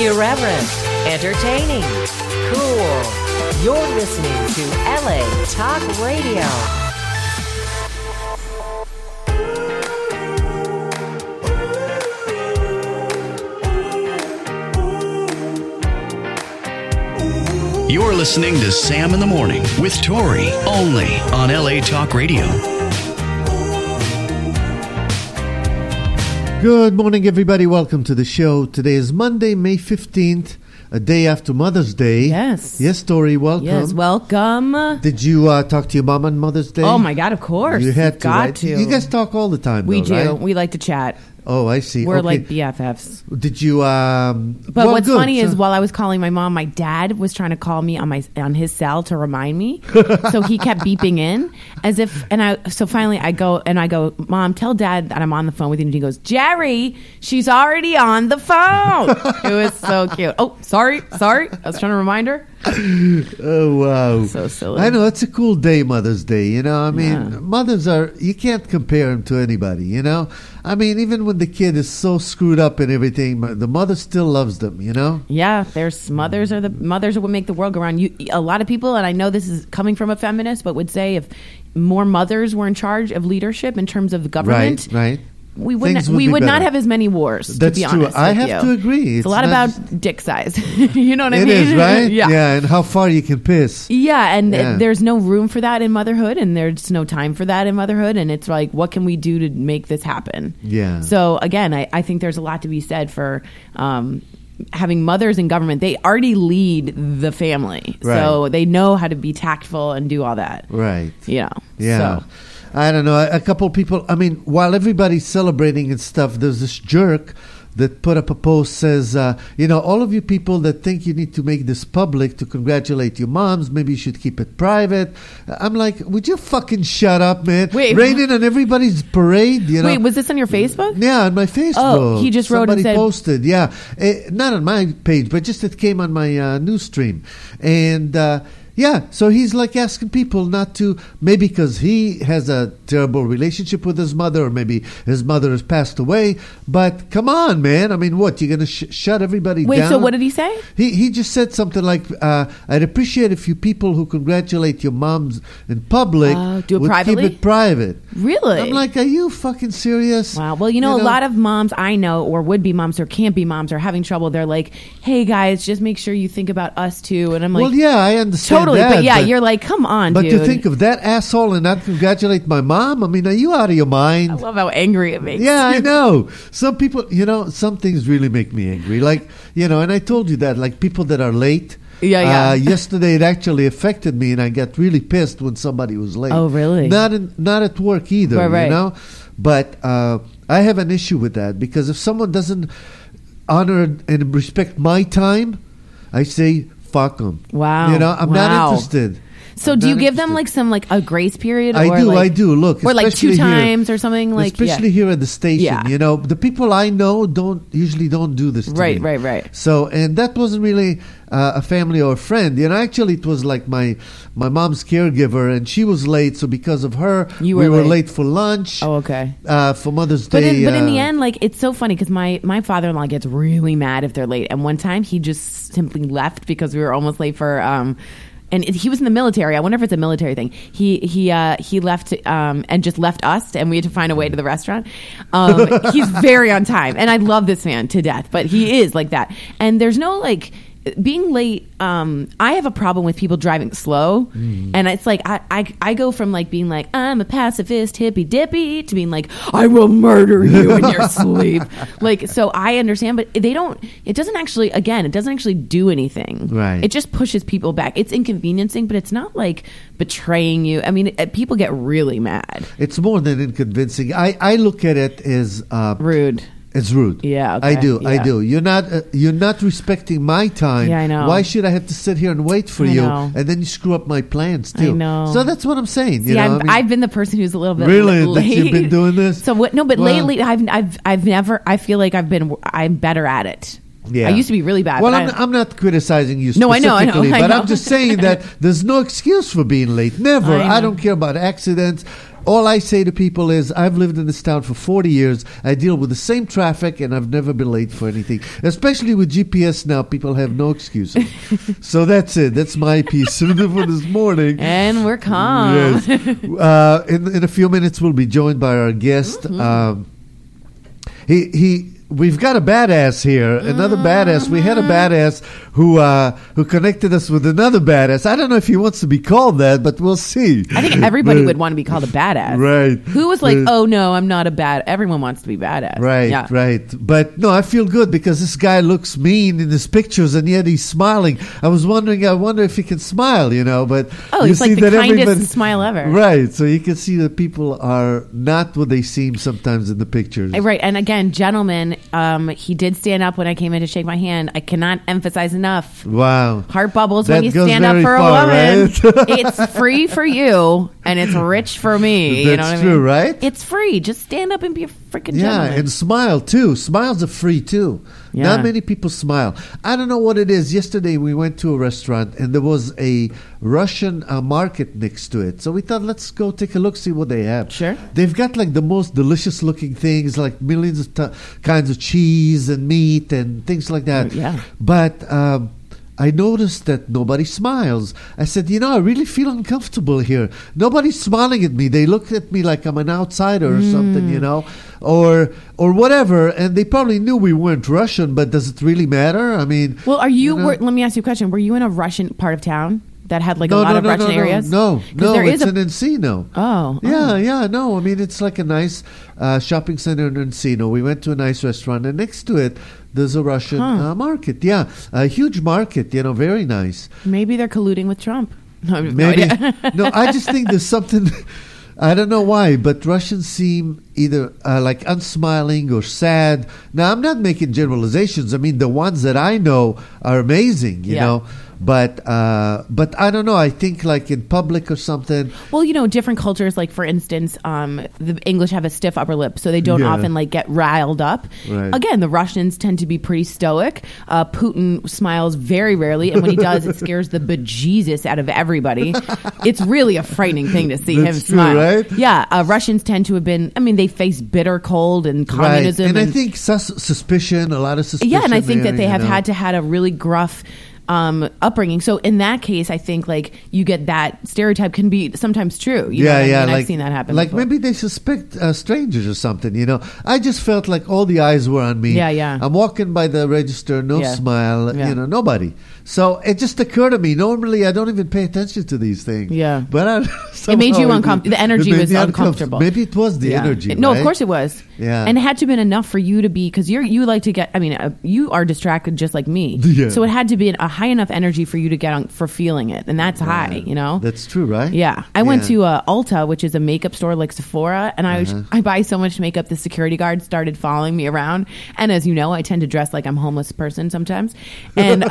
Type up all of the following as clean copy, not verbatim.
Irreverent, entertaining, cool. You're listening to LA Talk Radio. You're listening to Sam in the Morning with Tori, only on LA Talk Radio. Good morning, everybody. Welcome to the show. Today is Monday, May 15th, a day after Mother's Day. Yes. Yes, Tori, welcome. Yes, welcome. Did you talk to your mom on Mother's Day? Oh, my God, of course. You had to, Got right? to. You guys talk all the time, We though, do. right? We like to chat. Oh, I see. We're Okay. like BFFs. Did you... But what's funny is while I was calling my mom, my dad was trying to call me on his cell to remind me. So he kept beeping in as if, so finally I go, Mom, tell Dad that I'm on the phone with you. And he goes, Jerry, she's already on the phone. It was so cute. Oh, sorry. I was trying to remind her. Oh, wow. So silly. I know, it's a cool day, Mother's Day, you know. I mean, Yeah. mothers are, you can't compare them to anybody, you know. I mean, even when the kid is so screwed up and everything, the mother still loves them, you know. Yeah, there's mothers are what make the world go round. A lot of people, and I know this is coming from a feminist, but would say if more mothers were in charge of leadership in terms of the government, Right. we Things would be not better. have as many wars. That's to be true. honest, I with have you. to agree. It's a lot not about dick size. You know what I It mean? is, right? Yeah. And how far you can piss. Yeah, and Yeah. there's no room for that in motherhood, and there's no time for that in motherhood, and it's like, what can we do to make this happen? Yeah. So again, I think there's a lot to be said for having mothers in government. They already lead the family, so they know how to be tactful and do all that. Right. You know. Yeah. So. I don't know. A couple people, I mean, while everybody's celebrating and stuff, there's this jerk that put up a post says, all of you people that think you need to make this public to congratulate your moms, maybe you should keep it private. I'm like, would you fucking shut up, man? Wait, raining on everybody's parade, you know? Wait, was this on your Facebook? Yeah, on my Facebook. Oh, he just wrote and Somebody said- posted, yeah. Not on my page, but just it came on my news stream. And... yeah, so he's like asking people not to, maybe because he has a terrible relationship with his mother, or maybe his mother has passed away. But come on, man. I mean, what, you're going to shut everybody Wait, down? so what did he say? He just said something like, I'd appreciate if you people who congratulate your moms in public Do it would privately? keep it private. Really? I'm like, are you fucking serious? Wow. Well, a lot of moms I know, or would-be moms or can't-be moms, are having trouble. They're like, hey, guys, just make sure you think about us, too. And I'm like, well, yeah, I understand totally. that, But yeah, you're like, come on, but dude. to think of that asshole and not congratulate my mom, I mean, are you out of your mind? I love how angry it makes Yeah, you. I know. Some people, some things really make me angry. Like, and I told you that, like people that are late. Yeah. Yesterday, it actually affected me, and I got really pissed when somebody was late. Oh, really? Not at work either, Right. But I have an issue with that, because if someone doesn't honor and respect my time, I say, fuck them. Wow. I'm not interested. So I'm do you not give them interested. a grace period? I or do. Look, or like especially 2 times or something like. especially here at the station. Yeah. The people I know usually don't do this to me. Right. So, and that wasn't really a family or a friend. Actually, it was like my mom's caregiver, and she was late. So because of her, we were late for lunch. Oh, okay. For Mother's Day. But in the end, it's so funny because my father-in-law gets really mad if they're late. And one time he just simply left because we were almost late for. And he was in the military. I wonder if it's a military thing. He left and just left us, and we had to find a way to the restaurant. He's very on time, and I love this man to death, but he is like that. And there's no being late. I have a problem with people driving slow, and it's like I go from being like, I'm a pacifist hippy dippy to being like, I will murder you in your sleep. So I understand, but it doesn't actually do anything. Right. It just pushes people back. It's inconveniencing, but it's not betraying you. I mean, people get really mad. It's more than inconvincing. I look at it as Rude. It's rude. Yeah, okay. I do. You're not respecting my time. Yeah, I know. Why should I have to sit here and wait for you? know. And then you screw up my plans too. I know. So that's what I'm saying. See, I've been the person who's a little bit really late. that you've been doing this. So what? No, but Well, lately I've never. I feel like I'm better at it. Yeah. I used to be really bad. Well, but I'm not criticizing you No, I know, specifically, I but know. I'm just saying that there's no excuse for being late. Never. I know. I don't care about accidents. all I say to people is, I've lived in this town for 40 years. I deal with the same traffic, and I've never been late for anything. Especially with GPS now, people have no excuses. So that's it. That's my piece for this morning. And we're calm. Yes. In a few minutes, we'll be joined by our guest. We've got a badass here, another badass. We had a badass who connected us with another badass. I don't know if he wants to be called that, but we'll see. I think everybody would want to be called a badass. Right. Who was like, oh, no, I'm not a bad... Everyone wants to be badass. Right, yeah. right. But no, I feel good because this guy looks mean in his pictures, and yet he's smiling. I wonder if he can smile, but... Oh, you it's see like the that kindest smile ever. Right, so you can see that people are not what they seem sometimes in the pictures. Right, and again, gentlemen... he did stand up when I came in to shake my hand. I cannot emphasize enough. Wow. Heart bubbles That when you goes stand up very for far, a woman. right? It's free for you, and it's rich for me. That's you know what true, I mean? right? It's free. Just stand up and be a freaking Yeah, gentleman. and smile too. Smiles are free too. Yeah. Not many people smile. I don't know what it is. Yesterday we went to a restaurant and there was a Russian market next to it. So we thought, let's go take a look, see what they have. Sure. They've got like the most delicious looking things, like millions of kinds of cheese and meat and things like that. Yeah. But I noticed that nobody smiles. I said, I really feel uncomfortable here. Nobody's smiling at me. They look at me like I'm an outsider or something, or whatever. And they probably knew we weren't Russian, but does it really matter? I mean... Well, let me ask you a question. Were you in a Russian part of town that had like a lot of Russian areas? No, there it's is in Encino. Oh. Yeah, no. I mean, it's like a nice shopping center in Encino. We went to a nice restaurant, and next to it, there's a Russian market. Yeah, a huge market, very nice. Maybe they're colluding with Trump. No, I have Maybe. no idea. No, I just think there's something... I don't know why, but Russians seem either like unsmiling or sad. Now, I'm not making generalizations. I mean, the ones that I know are amazing, you know. But I don't know. I think like in public or something. Well, different cultures, like for instance, the English have a stiff upper lip, so they don't often like get riled up. Right. Again, the Russians tend to be pretty stoic. Putin smiles very rarely, and when he does, it scares the bejesus out of everybody. It's really a frightening thing to see him smile. Right? Yeah, Russians tend to have been. I mean, they face bitter cold and communism, right. And I think suspicion, a lot of suspicion. Yeah, and I think there, that they have had a really gruff upbringing. So in that case, I think like you get that stereotype can be sometimes true. You know what I mean? Like, I've seen that happen. Like before. maybe they suspect strangers or something. I just felt like all the eyes were on me. Yeah. I'm walking by the register, no smile. Yeah. Nobody. So it just occurred to me. Normally, I don't even pay attention to these things. Yeah, but it made you uncomfortable. The energy was uncomfortable. Maybe it was the energy. No, right? of course it was. Yeah, and it had to have been enough for you to be because you like to get. I mean, you are distracted just like me. Yeah. So it had to be a high enough energy for you to get on for feeling it, and that's high. That's true, right? Yeah, I went to Ulta, which is a makeup store like Sephora, and I buy so much makeup. The security guard started following me around, and as you know, I tend to dress like I'm a homeless person sometimes, and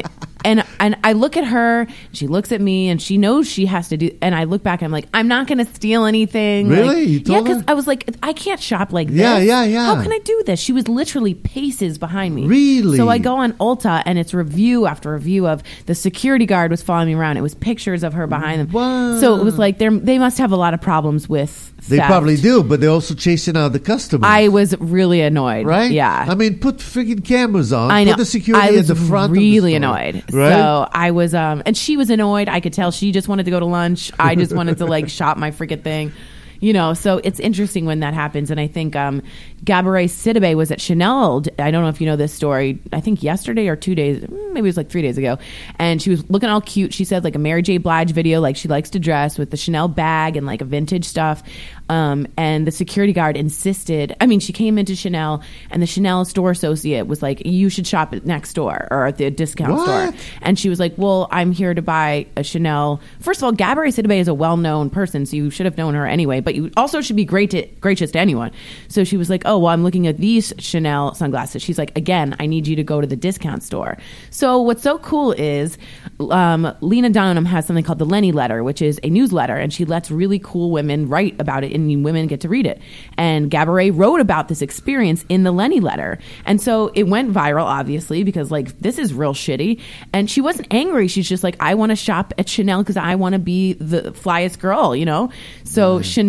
and I look at her, she looks at me, and she knows she has to do. And I look back, and I'm like, I'm not going to steal anything. Really? You told because her? I was like, I can't shop like this. Yeah. How can I do this? She was literally paces behind me. Really? So I go on Ulta, and it's review after review of the security guard was following me around. It was pictures of her behind them. Wow. So it was like they must have a lot of problems with They theft. probably do, but they're also chasing out the customers. I was really annoyed. Right? Yeah. I mean, put friggin' cameras on. I know. Put the security I was at the front really of the store. annoyed. Right? So I was, and she was annoyed. I could tell she just wanted to go to lunch. I just wanted to like shop my freaking thing. So it's interesting when that happens. And I think Gabourey Sidibe was at Chanel. I don't know if you know this story. I think yesterday or 2 days, maybe it was like 3 days ago. And she was looking all cute. She said like a Mary J. Blige video, like she likes to dress with the Chanel bag and like a vintage stuff. And the security guard insisted. I mean, she came into Chanel, and the Chanel store associate was like, "You should shop at next door or at the discount store." And she was like, "Well, I'm here to buy a Chanel." First of all, Gabourey Sidibe is a well-known person, so you should have known her anyway. But you also should be gracious to anyone. So she was like, "Oh, well, I'm looking at these Chanel sunglasses." She's like, "Again, I need you to go to the discount store." So what's so cool is Lena Dunham has something called the Lenny Letter, which is a newsletter, and she lets really cool women write about it, and women get to read it. And Gabourey wrote about this experience in the Lenny Letter. And so it went viral, obviously, because like, this is real shitty. And she wasn't angry. She's just like, I want to shop at Chanel because I want to be the flyest girl, So Chanel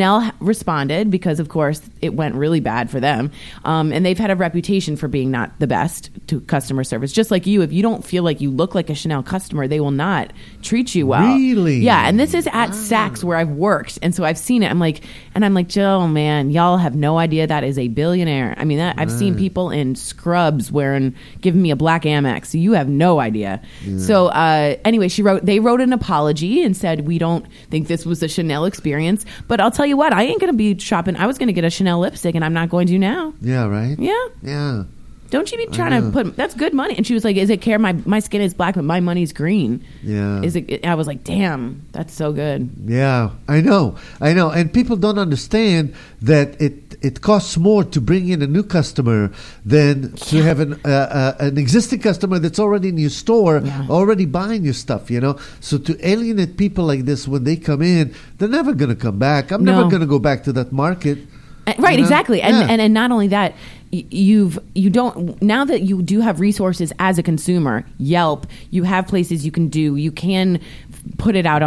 Chanel responded because, of course, it went really bad for them. And they've had a reputation for being not the best to customer service. Just like you, if you don't feel like you look like a Chanel customer, they will not treat you well. Really? Yeah. And this is at Saks where I've worked. And so I've seen it. I'm like, Joe, man, y'all have no idea that is a billionaire. I mean, I've seen people in scrubs giving me a black Amex. So you have no idea. Yeah. So anyway, they wrote an apology and said, we don't think this was a Chanel experience. But I'll tell you what, I ain't going to be shopping. I was going to get a Chanel lipstick and I'm not going to now. Yeah, right? Yeah. Yeah. Don't you be trying to put, that's good money. And she was like, is it care? My skin is black, but my money's green. Yeah. I was like, damn, that's so good. Yeah, I know. And people don't understand that it costs more to bring in a new customer than to have an existing customer that's already in your store, already buying your stuff, So to alienate people like this when they come in, they're never going to come back. I'm never going to go back to that market. Right, exactly. And not only that, you don't, now that you do have resources as a consumer, Yelp, you have places you can put it out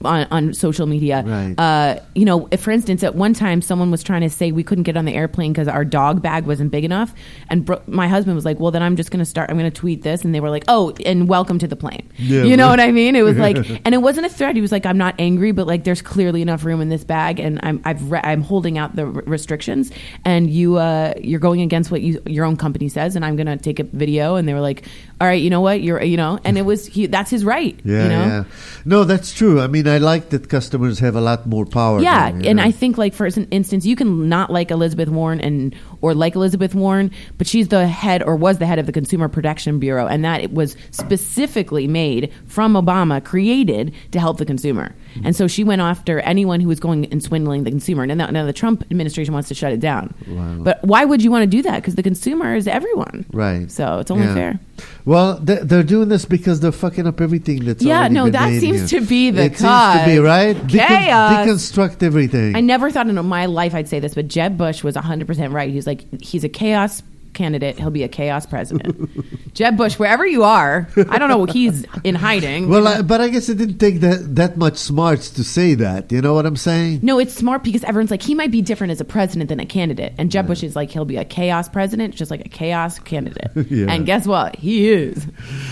on social media. Right. If, for instance, at one time someone was trying to say we couldn't get on the airplane because our dog bag wasn't big enough, and my husband was like, well, then I'm going to tweet this, and they were like, oh, and welcome to the plane. Yeah, you know what I mean? It was like, and it wasn't a threat. He was like, I'm not angry, but like there's clearly enough room in this bag, and I'm holding out the restrictions, and you're going against what your own company says, and I'm going to take a video. And they were like, all right, you know what, and it was that's his right. Yeah. No, that's true. I mean, I like that customers have a lot more power. Yeah, and I think, like, for instance, you can not like Elizabeth Warren or like Elizabeth Warren, but she's the head or was the head of the Consumer Protection Bureau, and that it was specifically made from Obama, created to help the consumer. And so she went after anyone who was going and swindling the consumer. And now the Trump administration wants to shut it down. Wow. But why would you want to do that? Because the consumer is everyone. Right. So it's only fair. Well, they're doing this because they're fucking up everything that's already been that made seems here. to be the It seems to be, right? Chaos. Deconstruct everything. I never thought in my life I'd say this, but Jeb Bush was 100% right. He's like, he's a chaos candidate, he'll be a chaos president. Jeb Bush, wherever you are, I don't know what he's in hiding. Well, but I guess it didn't take that much smarts to say that. You know what I'm saying? No, it's smart because everyone's like, he might be different as a president than a candidate. And Jeb Bush is like, he'll be a chaos president, just like a chaos candidate. And guess what? He is.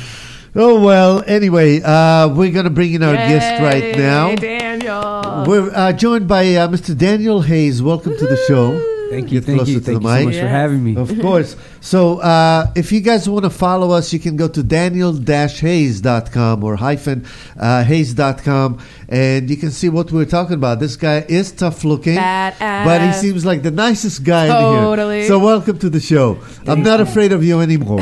Oh, well, anyway, we're going to bring in our guest right now. Daniel. We're joined by Mr. Daniel Hayes. Welcome to the show. Thank you. Get closer to the Thank you so much for having me. Of course. So if you guys want to follow us, you can go to daniel-hayes.com or -hayes.com, and you can see what we're talking about. This guy is tough looking, badass, but he seems like the nicest guy totally in here. So welcome to the show. I'm not afraid of you anymore.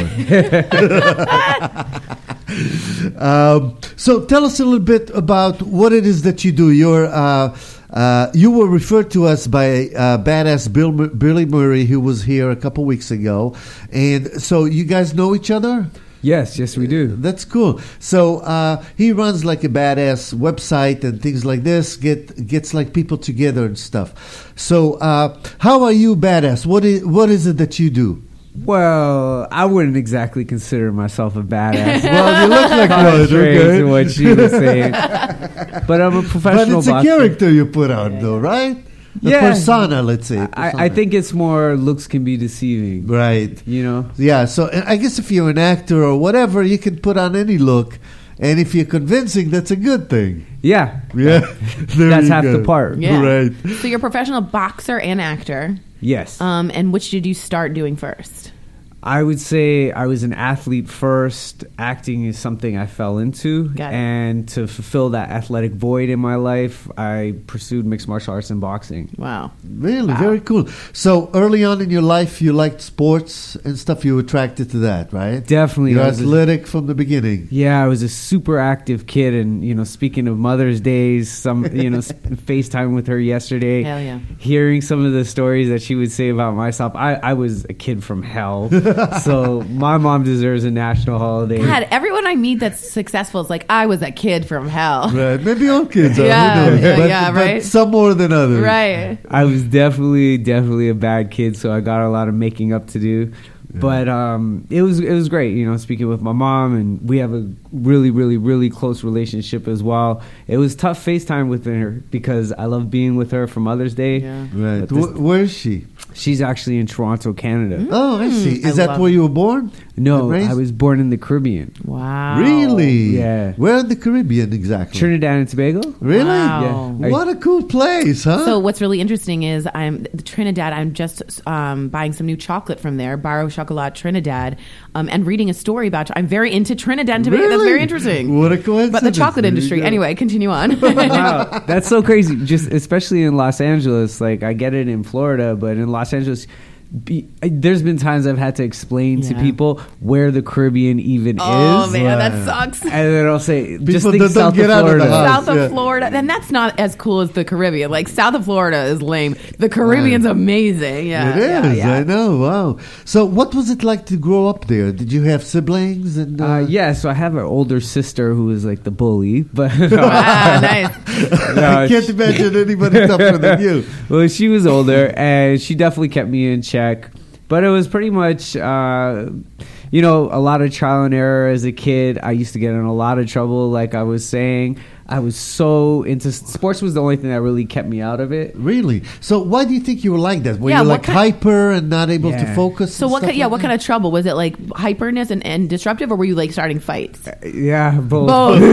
So tell us a little bit about what it is that you do. You were referred to us by badass Billy Murray, who was here a couple weeks ago. And so you guys know each other? Yes, we do. That's cool. So he runs like a badass website and things like this, gets like people together and stuff. So how are you badass? What is it that you do? Well, I wouldn't exactly consider myself a badass. Well, you look like one, okay? To what she was saying. But I'm a professional boxer. But it's a character you put on, though, right? A persona, let's say. I think it's more looks can be deceiving. Right. You know? Yeah, so I guess if you're an actor or whatever, you can put on any look. And if you're convincing, that's a good thing. Yeah. That's half the part. Yeah. Right. So you're a professional boxer and actor. Yes. And which did you start doing first? I would say I was an athlete first. Acting is something I fell into. And to fulfill that athletic void in my life, I pursued mixed martial arts and boxing. Wow. Really? Wow. Very cool. So early on in your life, you liked sports and stuff. You were attracted to that, right? Definitely. You're athletic from the beginning. Yeah, I was a super active kid. And, speaking of Mother's Days, FaceTime with her yesterday. Hell yeah. Hearing some of the stories that she would say about myself. I was a kid from hell. So my mom deserves a national holiday. God, everyone I meet that's successful is like, I was a kid from hell. Right. Maybe all kids are. Yeah, who knows? right. But some more than others. Right. I was definitely a bad kid, so I got a lot of making up to do. But it was great, speaking with my mom, and we have a really, really, really close relationship as well. It was tough FaceTime with her because I love being with her for Mother's Day. Yeah. Right. Where is she? She's actually in Toronto, Canada. Oh, I see. Is that where you were born? No, I was born in the Caribbean. Wow. Really? Yeah. Where in the Caribbean exactly? Trinidad and Tobago. Really? Wow. Yeah. What a cool place, huh? So what's really interesting is Trinidad. I'm just buying some new chocolate from there, Barro Chocolat Trinidad, and reading a story about. I'm very into Trinidad and Tobago. Really? That's very interesting. What a coincidence! But the chocolate industry. Anyway, continue on. Wow, that's so crazy. Just especially in Los Angeles, like I get it in Florida, but in Los Angeles. There's been times I've had to explain to people where the Caribbean even is. Oh man, that sucks. And then I'll say, People just think south of Florida. South of Florida, and that's not as cool as the Caribbean. Like south of Florida is lame. The Caribbean's amazing. Yeah, it is. I know. Wow. So, what was it like to grow up there? Did you have siblings? And yeah, so I have an older sister who is like the bully, but nice. I can't imagine anybody tougher than you. Well, she was older, and she definitely kept me in check. But it was pretty much, a lot of trial and error as a kid. I used to get in a lot of trouble, like I was saying. I was so into sports was the only thing that really kept me out of it. Really? So why do you think you were like that? Were you like hyper and not able to focus? So what kind of trouble? Was it like hyperness and disruptive, or were you like starting fights? Yeah, both.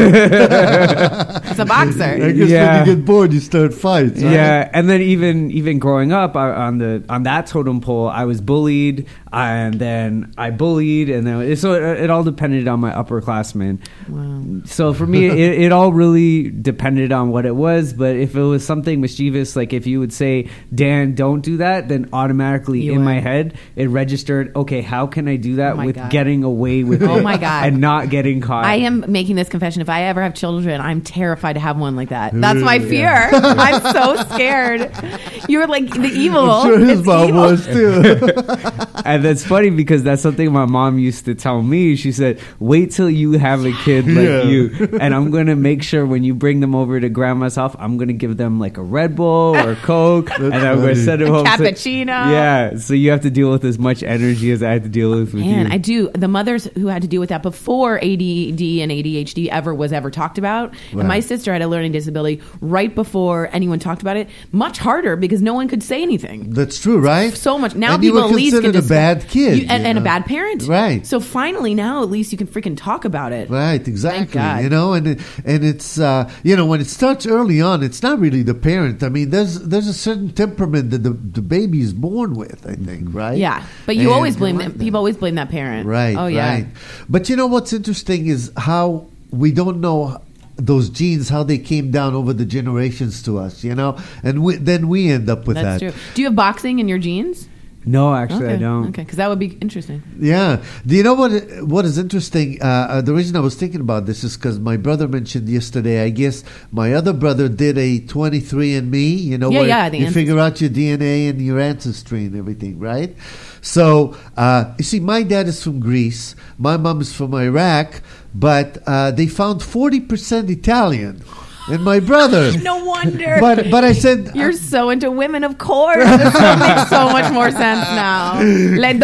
It's a boxer. I guess when you get bored, you start fights. Right? Yeah, and then even growing up on that totem pole, I was bullied, and then I bullied, and then so it all depended on my upperclassmen. Wow. So for me, it all really depended on what it was, but if it was something mischievous, like if you would say, Dan, don't do that, then automatically in my head it registered, okay, how can I do that getting away with it and not getting caught? I am making this confession. If I ever have children, I'm terrified to have one like that. That's my fear. I'm so scared. You're like the evil. I'm sure his mom was too. And that's funny because that's something my mom used to tell me. She said, wait till you have a kid like you, and I'm going to make sure when you bring them over to grandma's house, I'm going to give them like a Red Bull or a Coke, and I'm going to send them home. Cappuccino. So you have to deal with as much energy as I had to deal with you. I do. The mothers who had to deal with that before ADD and ADHD was ever talked about. Right. And my sister had a learning disability right before anyone talked about it. Much harder because no one could say anything. That's true, right? So much. Now and people you were at least can considered a bad kid. And a bad parent. Right. So finally now at least you can freaking talk about it. Right, exactly. Thank And God. it's when it starts early on, it's not really the parent. I mean, there's a certain temperament that the baby is born with, I think, right? Yeah, but you always blame them. People always blame that parent. Right. Oh yeah. Right. But what's interesting is how we don't know those genes, how they came down over the generations to us, and then we end up with that. That's true. Do you have boxing in your genes? No, actually, I don't. Okay, because that would be interesting. Yeah. Do you know what is interesting? The reason I was thinking about this is because my brother mentioned yesterday, I guess my other brother did a 23andMe, where you figure out your DNA and your ancestry and everything, right? So, you see, my dad is from Greece. My mom is from Iraq. But they found 40% Italian. And my brother. No wonder. But I said... You're so into women, of course. This makes so much more sense now. Le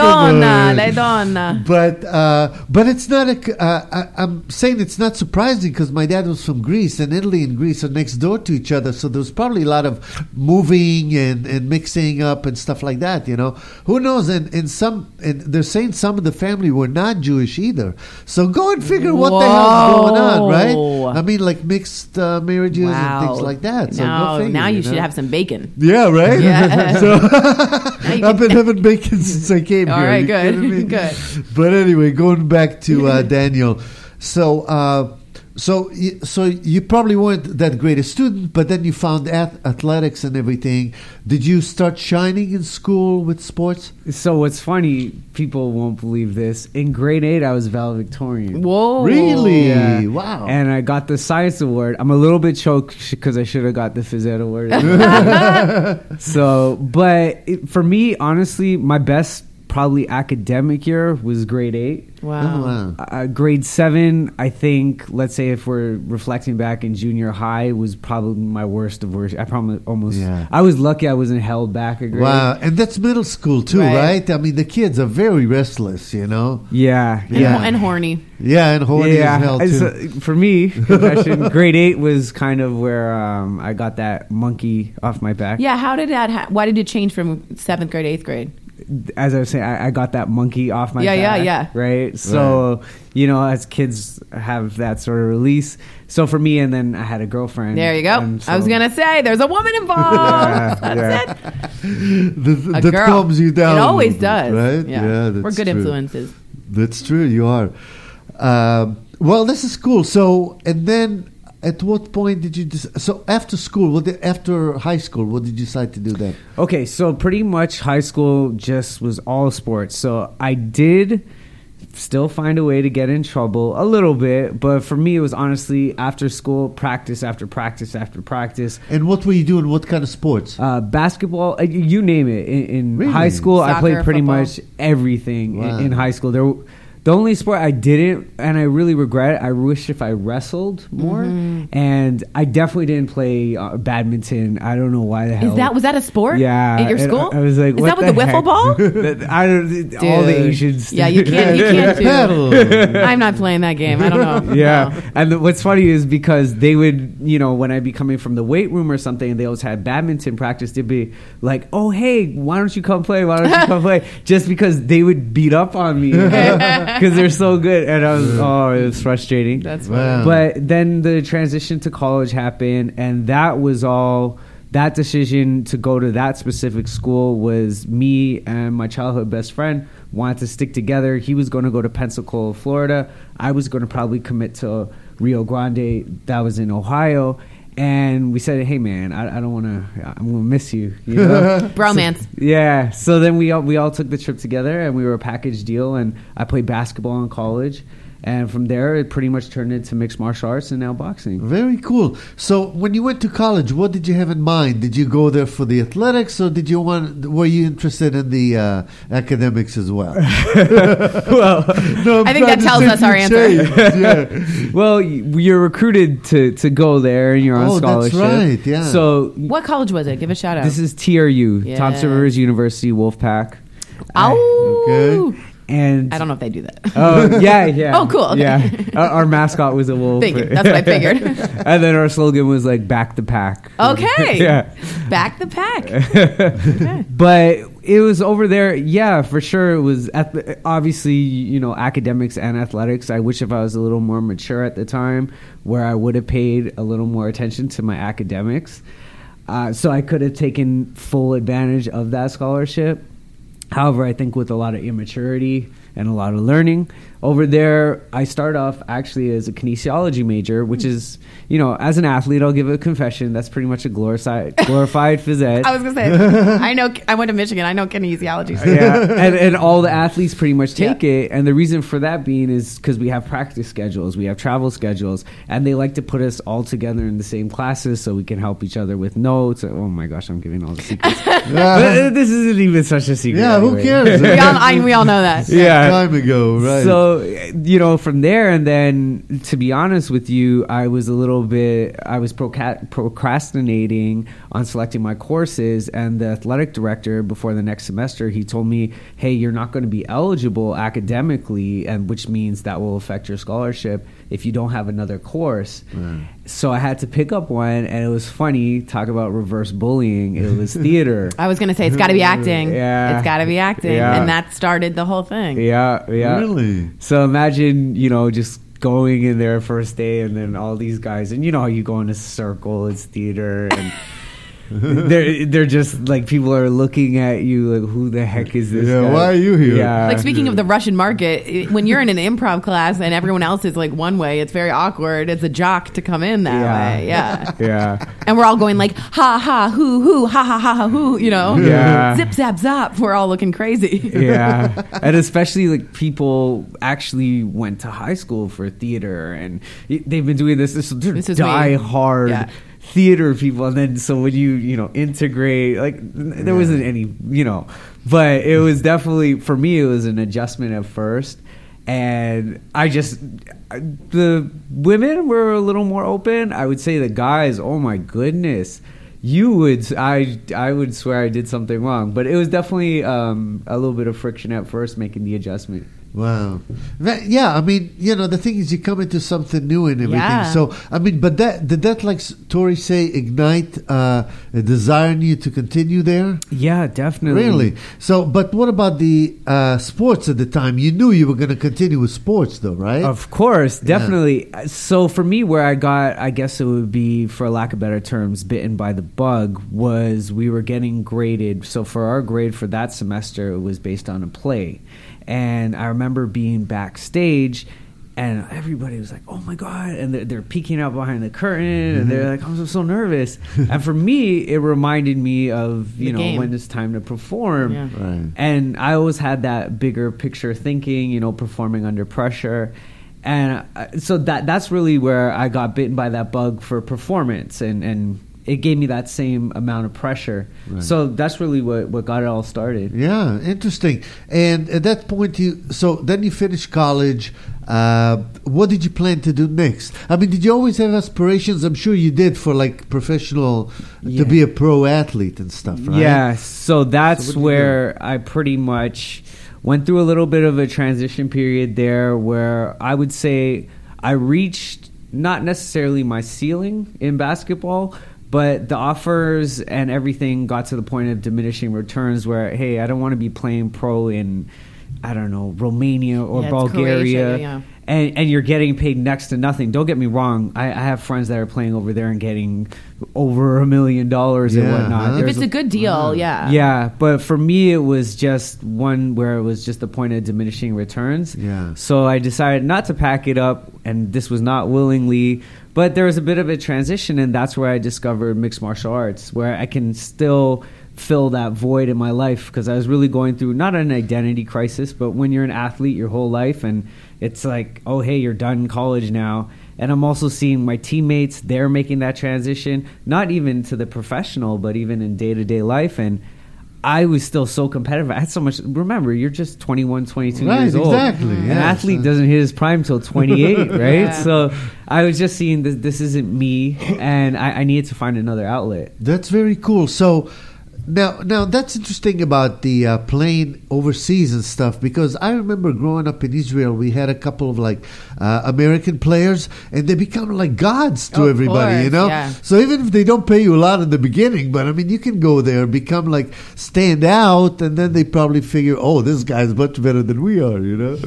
donna. But it's not I'm saying it's not surprising because my dad was from Greece, and Italy and Greece are next door to each other. So there was probably a lot of moving and mixing up and stuff like that, Who knows? And they're saying some of the family were not Jewish either. So go and figure what the hell's going on, right? I mean, like mixed... marriages and things like that. So now you should have some bacon. Yeah, right? Yeah. So I've been having bacon since I came here. All right, good. Good. But anyway, going back to Daniel. So you probably weren't that great a student, but then you found athletics and everything. Did you start shining in school with sports? So what's funny, people won't believe this. In grade 8, I was valedictorian. Whoa. Really? Yeah. Wow. And I got the science award. I'm a little bit choked because I should have got the phys ed award. For me, honestly, my best probably academic year was grade 8. Wow. Oh, wow. Grade 7, I think, let's say if we're reflecting back in junior high, was probably my worst of worst. I probably almost, Yeah. I was lucky I wasn't held back a grade. Wow, and that's middle school too, Right. right? I mean, the kids are very restless, you know. Yeah, Yeah. And horny. Yeah, and horny as hell And too. so, for me, confession, grade 8 was kind of where I got that monkey off my back. Yeah, how did that why did it change from 7th grade, 8th grade? As I was saying, I got that monkey off my Yeah, back. yeah. Right? So, as kids have that sort of release. So for me, and then I had a girlfriend. There you go. and I was so- going to say, there's a woman involved. That's it. that girl. calms you down. It a always little bit, does. right? Yeah. That's We're good true. influences. That's true. You are. Well, this is cool. So, and then at what point did you? So after school, after high school, what did you decide to do then? Okay, so pretty much high school just was all sports. So I did still find a way to get in trouble a little bit, but for me it was honestly after school, practice after practice after practice. And what were you doing? What kind of sports? Basketball, you name it. In Really? high school, I Soccer, played pretty football. much everything Wow. in high school. The only sport I didn't, and I really regret it, I wish if I wrestled more. And I definitely didn't play badminton. I don't know why the hell. Was that a sport? Yeah, At your and school? I was like, is what that with the heck? wiffle ball? I don't. All the Dude. Asians. Yeah, you can't do. Paddle. I'm not playing that game. I don't know. Yeah, No. and what's funny is because they would, when I'd be coming from the weight room or something, and they always had badminton practice, they'd be like, "Oh, hey, why don't you come play? Why don't you come play?" Just because they would beat up on me because they're so good, and I was, it was frustrating. That's Wow. But then the transition to college happened, and that was all. That decision to go to that specific school was me and my childhood best friend wanted to stick together. He was going to go to Pensacola, Florida. I was going to probably commit to Rio Grande. That was in Ohio. And we said, "Hey, man, I don't want to. I'm going to miss you." Bromance. Yeah. So then we all took the trip together, and we were a package deal. And I played basketball in college, and from there it pretty much turned into mixed martial arts and now boxing. Very cool. So when you went to college, what did you have in mind? Did you go there for the athletics, or were you interested in the academics as well? Well, No, I'm I think trying that to tells say us our you answer. changed, yeah. well, you're recruited to go there, and you're on Oh, that's scholarship. right, yeah. So What college was it? Give a shout out. this is TRU, Yeah. Thompson Rivers University, Wolfpack. Oh. Okay. And I don't know if they do that. Oh yeah. Oh, cool, okay. Yeah, our mascot was a wolf. Thank you. That's what I figured. And then our slogan was like "Back the Pack." Okay. Yeah. Back the pack. Okay. But it was over there, yeah, for sure. It was obviously, academics and athletics. I wish if I was a little more mature at the time, where I would have paid a little more attention to my academics, so I could have taken full advantage of that scholarship. However, I think with a lot of immaturity and a lot of learning over there, I started off actually as a kinesiology major, which is, as an athlete, I'll give a confession. That's pretty much a glorified phys ed. I was going to say, I went to Michigan. I know kinesiology. Yeah, and all the athletes pretty much take it, and the reason for that being is because we have practice schedules, we have travel schedules, and they like to put us all together in the same classes so we can help each other with notes. Oh my gosh, I'm giving all the secrets. But this isn't even such a secret. Yeah, who anyway. cares? We all know that. Yeah. Time ago, right? So, from there, and then to be honest with you, I was procrastinating on selecting my courses, and the athletic director before the next semester, he told me, "Hey, you're not going to be eligible academically, and which means that will affect your scholarship if you don't have another course." So I had to pick up one, and it was funny. Talk about reverse bullying. It was theater. I was going to say, it's got to be acting. Yeah. It's got to be acting. Yeah. And that started the whole thing. Yeah. Really? So imagine, just going in there first day, and then all these guys, and how you go in a circle, it's theater, and they're just like, people are looking at you like, who the heck is this Yeah, guy? why are you here? Yeah. Like, speaking of the Russian market, when you're in an improv class and everyone else is like one way, it's very awkward. It's a jock to come in that way. Yeah. Yeah. And we're all going like, ha ha, hoo, ha ha ha ha, hoo, Yeah. Zip zap zap. We're all looking crazy. Yeah. And especially like people actually went to high school for theater, and they've been doing this. They're This is die me. hard Yeah. theater people, and then so when you know integrate, like there wasn't any, but it was definitely, for me, it was an adjustment at first. And the women were a little more open. I would say the guys, oh my goodness, I would swear I did something wrong. But it was definitely a little bit of friction at first making the adjustment. Wow. Yeah, I mean, the thing is you come into something new and everything. Yeah. So, I mean, but did that, like Tori say, ignite a desire in you to continue there? Yeah, definitely. Really? So, but what about the sports at the time? You knew you were going to continue with sports though, right? Of course, definitely. Yeah. So for me, where I got, I guess it would be, for lack of better terms, bitten by the bug, was we were getting graded. So for our grade for that semester, it was based on a play. And I remember being backstage, and everybody was like, "Oh my god!" And they're peeking out behind the curtain, and they're like, "I'm so nervous." And for me, it reminded me of when it's time to perform. Yeah. Right. And I always had that bigger picture thinking, performing under pressure. And so that's really where I got bitten by that bug for performance, and it gave me that same amount of pressure. Right. So that's really what got it all started. Yeah, interesting. And at that point, then you finished college. What did you plan to do next? I mean, did you always have aspirations? I'm sure you did for like professional, to be a pro athlete and stuff, right? Yeah, so that's where I pretty much went through a little bit of a transition period there, where I would say I reached not necessarily my ceiling in basketball, but the offers and everything got to the point of diminishing returns where, hey, I don't want to be playing pro in, I don't know, Romania or Bulgaria. Croatia, and you're getting paid next to nothing. Don't get me wrong. I have friends that are playing over there and getting over $1 million and whatnot. If it's a good deal, yeah. Yeah, but for me, it was just one where it was just the point of diminishing returns. Yeah. So I decided not to pack it up, and this was not willingly. But there was a bit of a transition, and that's where I discovered mixed martial arts, where I can still fill that void in my life, because I was really going through not an identity crisis, but when you're an athlete your whole life and it's like, oh, hey, you're done college now. And I'm also seeing my teammates, they're making that transition, not even to the professional, but even in day-to-day life. And I was still so competitive. I had so much. Remember, you're just 21, 22 years old. Exactly. An athlete doesn't hit his prime till 28, right? Yeah. So I was just seeing this isn't me, and I needed to find another outlet. That's very cool. So now that's interesting about the playing overseas and stuff, because I remember growing up in Israel, we had a couple of like American players, and they become like gods to everybody, course, yeah. So even if they don't pay you a lot in the beginning, but I mean, you can go there, become like stand out, and then they probably figure, oh, this guy's much better than we are,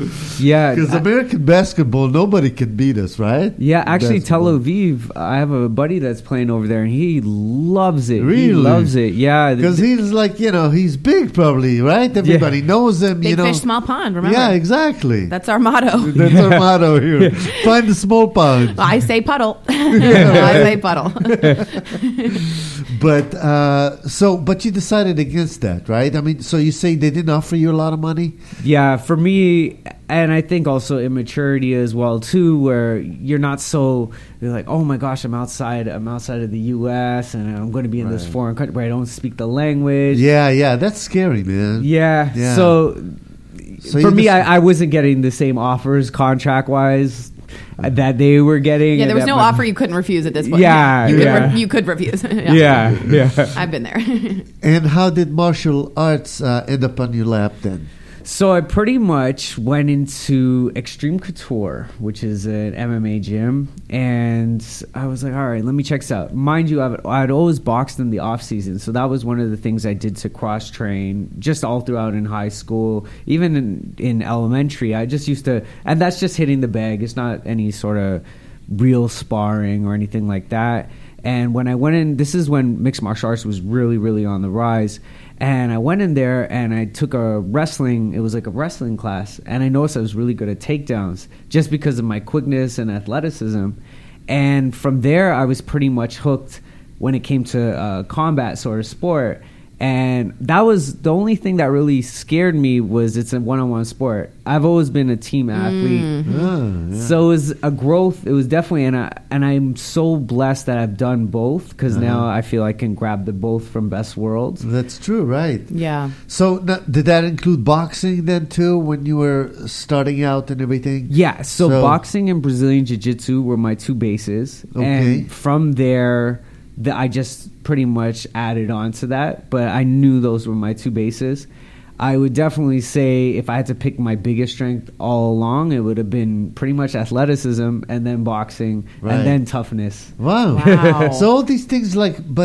Yeah. Because American basketball, nobody can beat us, right? Yeah, actually, Basketball. Tel Aviv, I have a buddy that's playing over there, and he loves it. Really? He loves it, yeah. Because he's like, he's big probably, right? Everybody knows him, Big fish, small pond, remember? Yeah, exactly. That's our motto. That's our motto here. Find the small pond. I say puddle. I say puddle. But you decided against that, right? I mean, so you say they didn't offer you a lot of money? Yeah, for me, and I think also immaturity as well too, where you're like, oh my gosh, I'm outside of the U.S. and I'm going to be in this foreign country where I don't speak the language. Yeah, that's scary, man. Yeah. So for me, I wasn't getting the same offers contract wise that they were getting. Yeah, there was no offer you couldn't refuse at this point. Yeah, you could refuse. Yeah. I've been there. And how did martial arts end up on your lap then? So I pretty much went into Extreme Couture, which is an MMA gym, and I was like, all right, let me check this out. Mind you, I'd always boxed in the off season, so that was one of the things I did to cross train just all throughout in high school, even in elementary. I just used to, and that's just hitting the bag. It's not any sort of real sparring or anything like that. And when I went in, this is when mixed martial arts was really, really on the rise. And I went in there and I took it was like a wrestling class. And I noticed I was really good at takedowns just because of my quickness and athleticism. And from there, I was pretty much hooked when it came to combat sort of sport. And that was the only thing that really scared me was it's a one-on-one sport. I've always been a team athlete. So it was a growth. It was definitely, and I'm so blessed that I've done both because now I feel I can grab the both from best worlds. That's true, right? Yeah. So did that include boxing then too when you were starting out and everything? Yeah, so boxing and Brazilian Jiu-Jitsu were my two bases. Okay. And from there, I just pretty much added on to that, but I knew those were my two bases. I would definitely say if I had to pick my biggest strength all along, it would have been pretty much athleticism and then boxing and then toughness. Wow. So all these things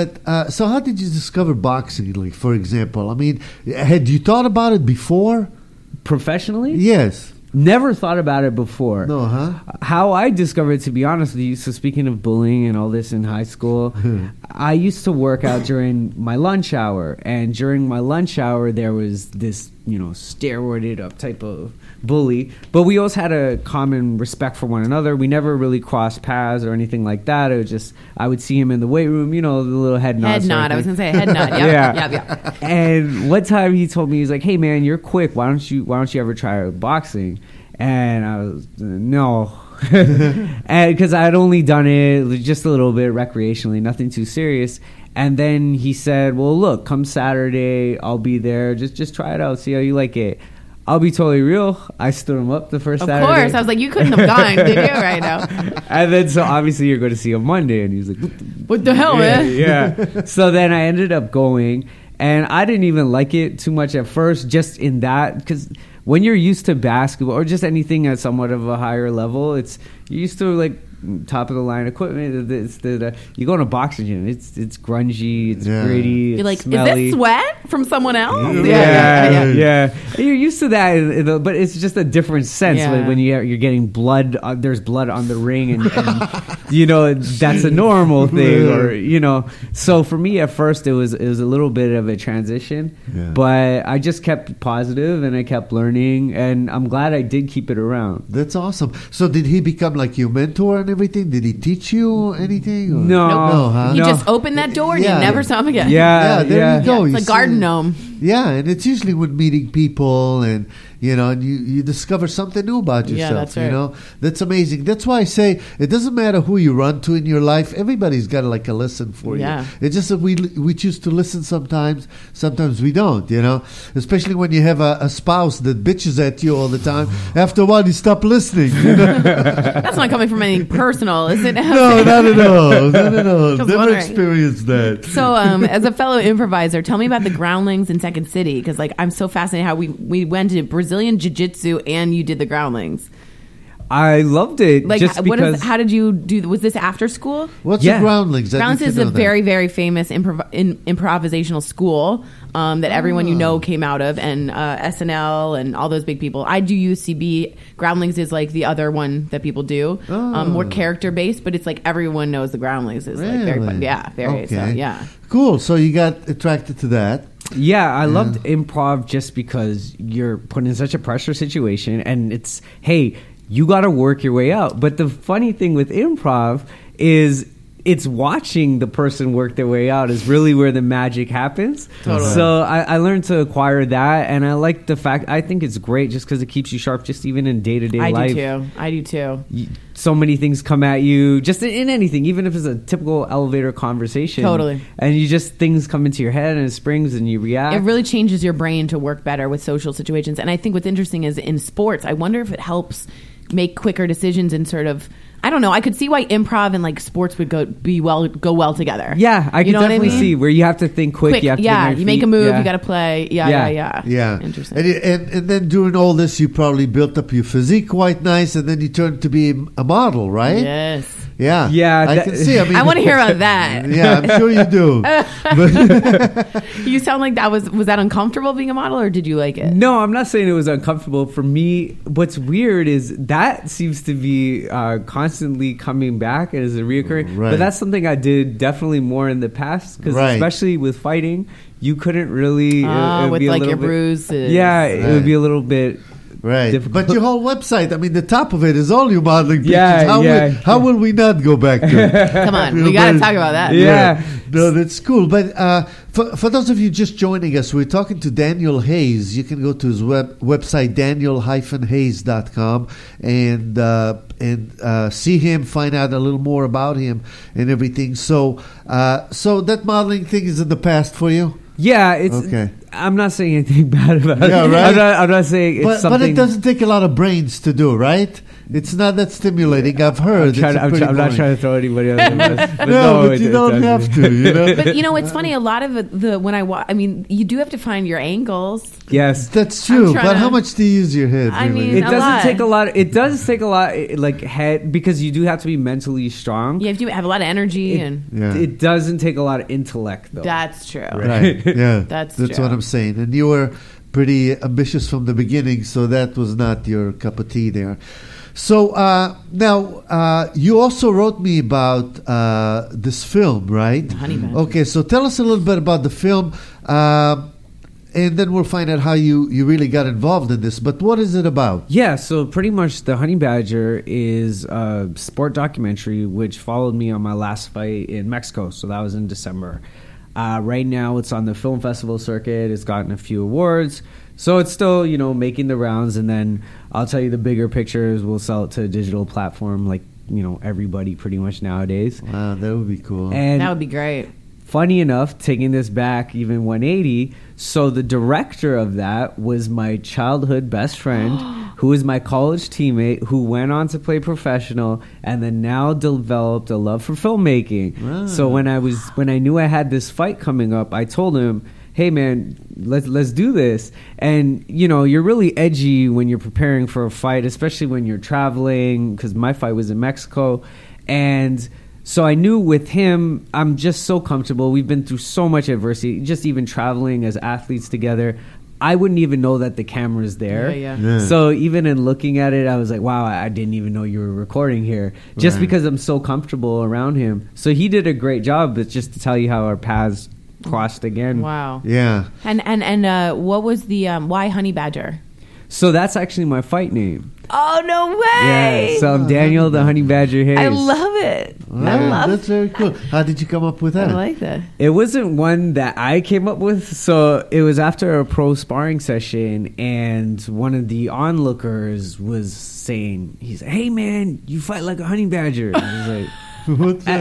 so how did you discover boxing, like, for example? I mean, had you thought about it before? Professionally? Yes. Never thought about it before. No, huh? How I discovered it, to be honest with you, so speaking of bullying and all this in high school, I used to work out during my lunch hour. And during my lunch hour, there was this, steroided up type of bully. But we always had a common respect for one another. We never really crossed paths or anything like that. It was just, I would see him in the weight room, the little head nod. Head nod. I was going to say head nod. Yep. Yeah. And one time he told me, he's like, "Hey man, you're quick. Why don't you ever try boxing?" And I was, no. And because I had only done it just a little bit recreationally, nothing too serious. And then he said, "Well, look, come Saturday, I'll be there. Just try it out, see how you like it." I'll be totally real. I stood him up the first Saturday. Of course. I was like, you couldn't have gone, did you, right now? And then, so obviously you're going to see him Monday. And he was like, what the hell, man? Yeah. So then I ended up going. And I didn't even like it too much at first, just in that, because when you're used to basketball or just anything at somewhat of a higher level, you're used to like top of the line equipment. You go in a boxing gym, it's grungy, it's gritty, you're it's like, smelly. Is this sweat from someone else? Yeah. And you're used to that, but it's just a different sense when you're getting blood. There's blood on the ring, and that's a normal thing, or So for me, at first, it was a little bit of a transition, but I just kept positive and I kept learning, and I'm glad I did keep it around. That's awesome. So did he become like your mentor and everything? Did he teach you anything? Or? No, huh? You just opened that door and you never saw him again. There you go. It's a garden gnome. Yeah, and it's usually when meeting people and you discover something new about yourself. Yeah, that's right. That's amazing. That's why I say it doesn't matter who you run to in your life. Everybody's got like a lesson for you. It's just that we choose to listen sometimes. Sometimes we don't. Especially when you have a spouse that bitches at you all the time. After a while, you stop listening. That's not coming from anything personal, is it? No, not at all. Never wondering. experienced that. So, as a fellow improviser, tell me about the Groundlings in Second City, because I'm so fascinated how we went to Brazilian Jiu-Jitsu and you did the Groundlings. I loved it. Just because. How did you do? Was this after school? What's the Groundlings? Groundlings is a very, very famous improvisational school that everyone came out of, and SNL and all those big people. I do UCB. Groundlings is like the other one that people do, more character based, but it's like everyone knows the Groundlings is like very fun. Yeah, very. Okay. So, yeah. Cool. So you got attracted to that. Yeah, I loved improv just because you're put in such a pressure situation, and it's, hey, you got to work your way out. But the funny thing with improv is it's watching the person work their way out is really where the magic happens. Totally. So I learned to acquire that, and I like the fact, I think it's great just because it keeps you sharp, just even in day-to-day life. I do too. So many things come at you, just in anything, even if it's a typical elevator conversation. Totally. And things come into your head and it springs and you react. It really changes your brain to work better with social situations. And I think what's interesting is in sports, I wonder if it helps make quicker decisions and sort of, I don't know. I could see why improv and like sports would go well together. Yeah, I can definitely see where you have to think quick. You have to think on your you make feet. a move, Yeah. you got to play. Yeah. Interesting. And then during all this, you probably built up your physique quite nice, and then you turned to be a model, right? Yes. Yeah. Yeah, I can see. I want to hear about that. Yeah, I'm sure you do. You sound like that was that uncomfortable being a model, or did you like it? No, I'm not saying it was uncomfortable. For me, what's weird is that seems to be constantly coming back as a reoccurring. Right. But that's something I did definitely more in the past, because especially with fighting, you couldn't really with be like a your bit, bruises. Yeah, it would be a little bit Right. difficult. But your whole website, I mean, the top of it is all your modeling pictures. Yeah, How will we not go back to it? Come on, we got to talk about that. Yeah. No, that's cool. But for those of you just joining us, we're talking to Daniel Hayes. You can go to his website, daniel-hayes.com, and see him, find out a little more about him and everything. So that modeling thing is in the past for you? Yeah, it's Okay. I'm not saying anything bad about it. Yeah, right? I'm not saying it's something. But it doesn't take a lot of brains to do, right? It's not that stimulating. I've heard. I'm not boring. trying to throw anybody else in the bus, but No, but it you don't doesn't. have to, you know? But you know, it's funny. A lot of when I mean, you do have to find your angles. Yes. That's true. trying But to- how much do you use your head? I really? mean, It a doesn't lot. take a lot. It does take a lot, like head, because you do have to be mentally strong. You have to have a lot of energy, and Yeah. It doesn't take a lot of intellect, though. that's true. Right. Yeah. That's what true. I'm saying. And you were pretty ambitious from the beginning, so that was not your cup of tea there. So now you also wrote me about this film, right? Honey Badger. Okay, so tell us a little bit about the film, and then we'll find out how you really got involved in this. But what is it about? Yeah, so pretty much the Honey Badger is a sport documentary which followed me on my last fight in Mexico. So that was in December. Right now it's on the film festival circuit. It's gotten a few awards. So it's still, making the rounds. And then I'll tell you the bigger pictures. We'll sell it to a digital platform like, everybody pretty much nowadays. Wow, that would be cool. And That would be great. funny enough, taking this back even 180, so the director of that was my childhood best friend, who was my college teammate, who went on to play professional, and then now developed a love for filmmaking. Right. So when I knew I had this fight coming up, I told him, hey man, let's do this. And you're really edgy when you're preparing for a fight, especially when you're traveling, because my fight was in Mexico. And so I knew with him, I'm just so comfortable. We've been through so much adversity, just even traveling as athletes together. I wouldn't even know that the camera's there. Yeah. So even in looking at it, I was like, wow, I didn't even know you were recording here. Just Right. because I'm so comfortable around him. So he did a great job, but just to tell you how our paths crossed again. Wow. Yeah. And what was the why Honey Badger? So that's actually my fight name. Oh no way! Yeah, so I'm Daniel the Honey Badger Hayes. I love it. That's very cool. How did you come up with that? I like that. It wasn't one that I came up with. So it was after a pro sparring session, and one of the onlookers was saying, he's like, hey man, you fight like a honey badger. And I was like, What's that?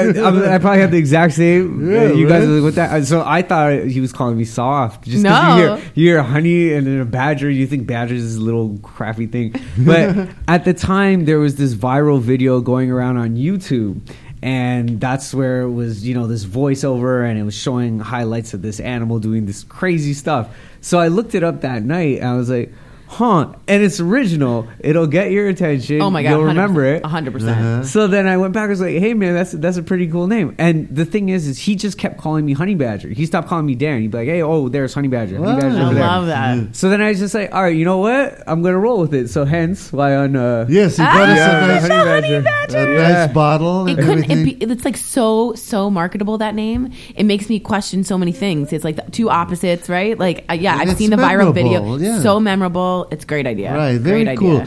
I probably have the exact same. Yeah, You guys right? are like, what that? So I thought he was calling me soft. Just 'cause No. you hear honey and then a badger, you think badger is this little crappy thing. But at the time, there was this viral video going around on YouTube. And that's where it was, this voiceover, and it was showing highlights of this animal doing this crazy stuff. So I looked it up that night, and I was like, huh, and it's original. It'll get your attention. Oh my god! You'll remember it. 100%. Uh-huh. So then I went back. I was like, "Hey man, that's a pretty cool name." And the thing is he just kept calling me Honey Badger. He stopped calling me Dan. He'd be like, "Hey, there's Honey Badger. Honey Wow. Badger I over there." love that. So then I was just like, "All right, you know what? I'm gonna roll with it." So hence why on Yes, he brought us a Honey nice, Badger. a nice bottle It and couldn't. everything. It's like so marketable, that name. It makes me question so many things. It's like the two opposites, right? Like And I've it's seen the viral video. memorable, yeah. So memorable. It's a great idea. Right, very Great cool. idea.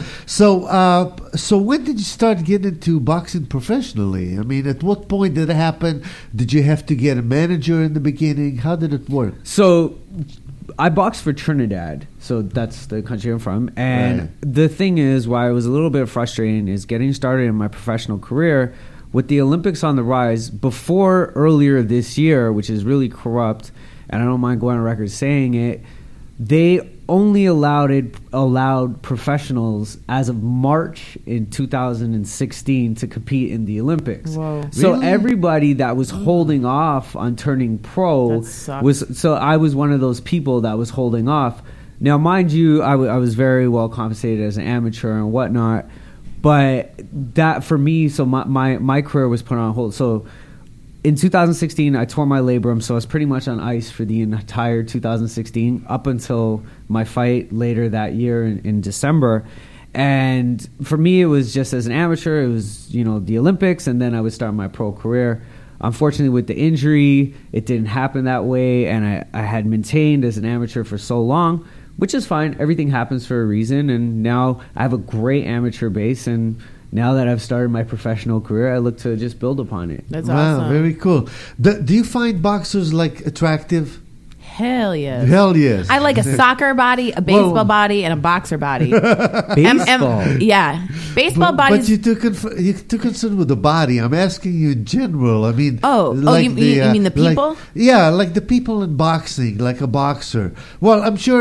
So when did you start getting into boxing professionally? I mean, at what point did it happen? Did you have to get a manager in the beginning? How did it work? So I boxed for Trinidad, so that's the country I'm from. And Right. the thing is, why I was a little bit frustrating is getting started in my professional career with the Olympics on the rise. Before earlier this year, which is really corrupt, and I don't mind going on record saying it, they only allowed professionals as of March in 2016 to compete in the Olympics. Whoa. So Really? everybody that was holding off on turning pro That sucks. was, so I was one of those people that was holding off. Now, mind you, I was very well compensated as an amateur and whatnot, but that for me, so my career was put on hold. So in 2016, I tore my labrum, so I was pretty much on ice for the entire 2016 up until my fight later that year in December. And for me, it was just as an amateur, it was, the Olympics, and then I would start my pro career. Unfortunately, with the injury, it didn't happen that way, and I had maintained as an amateur for so long. which is fine. Everything happens for a reason, and now I have a great amateur base, and now that I've started my professional career, I look to just build upon it. That's Wow, awesome. very cool. Do you find boxers like attractive? Hell yes. Hell yes. I like a soccer body, a baseball Well- body, and a boxer body. Baseball. Yeah. Baseball But bodies. you took concern with the body. I'm asking you in general. I mean, you mean the people? Like the people in boxing, like a boxer. Well, I'm sure.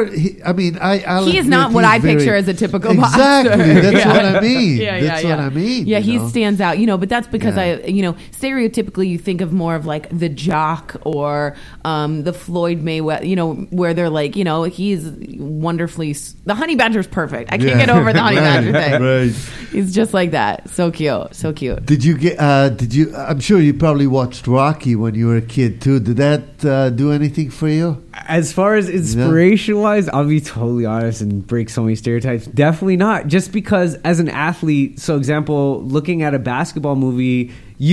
He is not what I picture as a typical boxer. Exactly. That's Yeah. what I mean. Yeah, That's what I mean. Yeah, you he know? stands out, but that's because Yeah. stereotypically you think of more of like the Jock or the Floyd Mayweather, where they're like, he's wonderfully, the Honey Badger's perfect. I can't get over the Honey Badger thing. Right. He's just like that. So cute. So cute. Did you I'm sure you probably watched Rocky when you were a kid too. Did that do anything for you? As far as inspiration wise, I'll be totally honest and break so many stereotypes. Definitely not. Just because as an athlete, so example, looking at a basketball movie,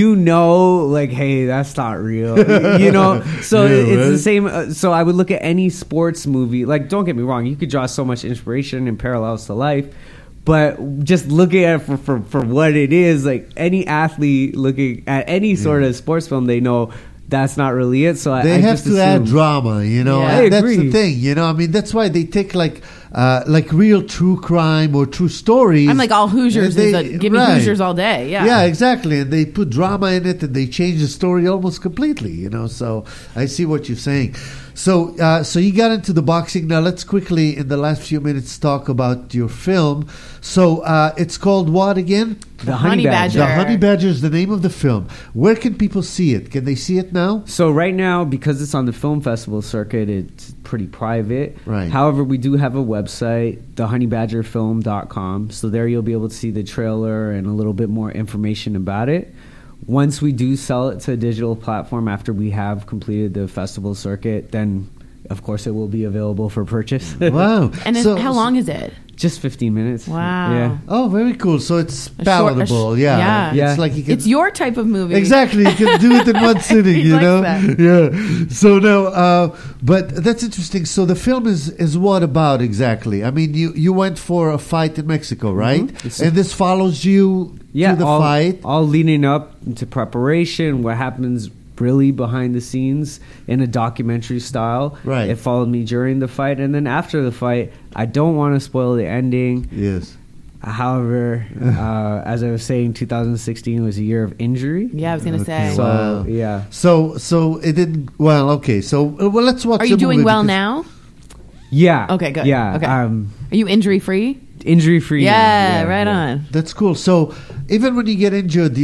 like, hey, that's not real. So Yeah, it's right. the same. So I would look at any sports movie. Like, don't get me wrong, you could draw so much inspiration and parallels to life. But just looking at it for what it is, like any athlete looking at any sort of sports film, they know that's not really it. So They I have just to add assume- drama, Yeah. I That's agree. the thing, that's why they take like real true crime or true stories. I'm like all Hoosiers. and Give me right. Hoosiers all day. Yeah. Yeah, exactly. And they put drama in it and they change the story almost completely, So I see what you're saying. So you got into the boxing. Now let's quickly, in the last few minutes, talk about your film. So it's called what again? The Honey Badger. The Honey Badger is the name of the film. Where can people see it? Can they see it now? So right now, because it's on the film festival circuit, it's pretty private. Right. However, we do have a website, thehoneybadgerfilm.com. So there you'll be able to see the trailer and a little bit more information about it. Once we do sell it to a digital platform after we have completed the festival circuit, then of course it will be available for purchase. Wow. And So- how long is it? Just 15 minutes. Wow. Yeah. Oh, very cool. So it's A short- palatable. yeah. Yeah. It's like you can. It's your type of movie. Exactly, you can do it in one sitting, He likes that. Yeah. So now, but that's interesting. So the film is what about exactly? I mean, you went for a fight in Mexico, right? Mm-hmm. And this follows you to the all, fight. all leading up to preparation, what happens really behind the scenes in a documentary style. Right. It followed me during the fight, and then after the fight. I don't want to spoil the ending. Yes. However, as I was saying, 2016 was a year of injury. Yeah, I was gonna say. So Wow. yeah, So it didn't. Well, okay. So let's watch. Are you the doing movie well because- now? yeah. Okay, good. Yeah, Okay. Are you injury free? injury free. Yeah, right on. That's cool. So even when you get injured,